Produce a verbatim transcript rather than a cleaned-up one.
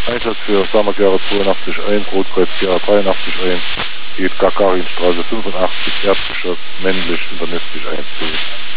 Einsatz für Sammergera zweiundachtzig eins, Rotkreuz Gera dreiundachtzig eins, geht Gagarinstraße fünfundachtzig, Erdgeschoss, männlich, intermistisch eins.